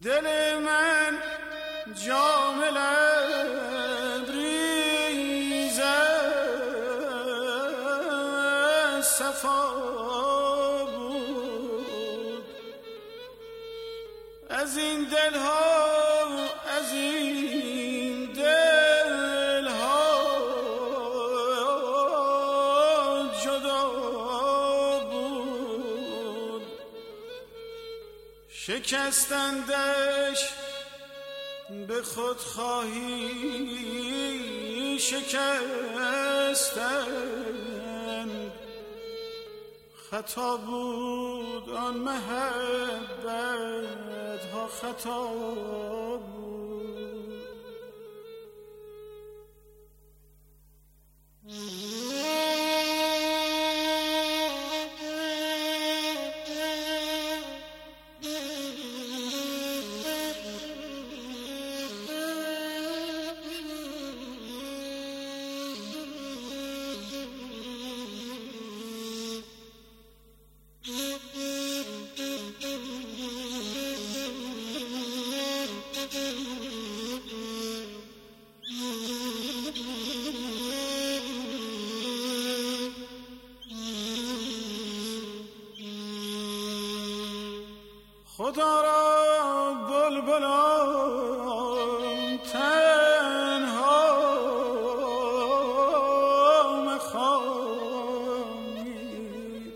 دل من جام لبریز صفا بود، از این دلها از این دلها جدا بود. شکستندش به خود خواهی شکستن، خطا بود آن محبت ها، خطا بود. خدا را بلبلان تنها مخوانید،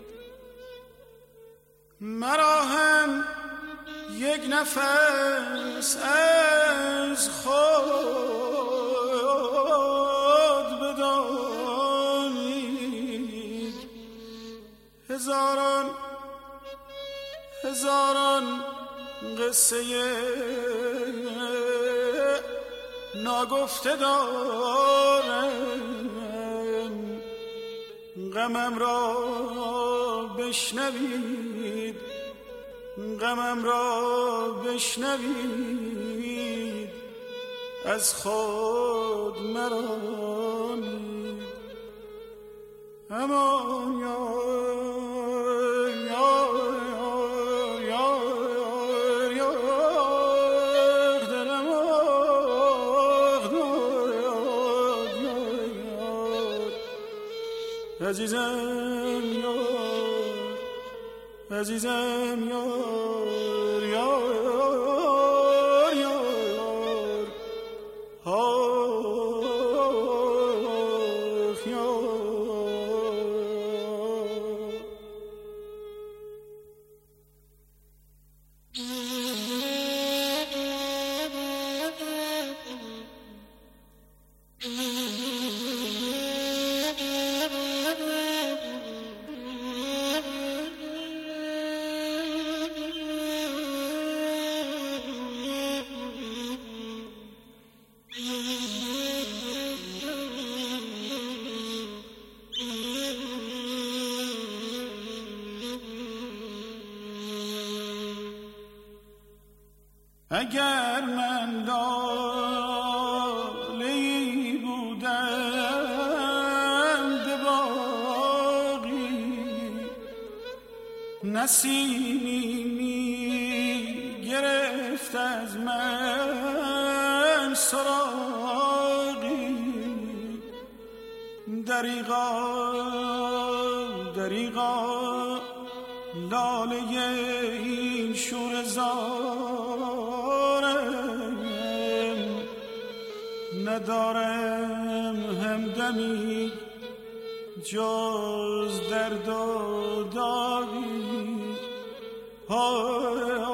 مرا هم یک نفس از خود بدانید. هزاران قصه ناگفته دارم، غمم را بشنوید، غمم را بشنوید، از خود مرانید. امان عزیزم یار، عزیزم یار، یار یار، آخ یار. اگر من لاله‌ای بودم به باغی، نسیمی می گرفت از من سراغی، دریغا لاله این شوره زارم، ندارم همدمی جز درد و داغی.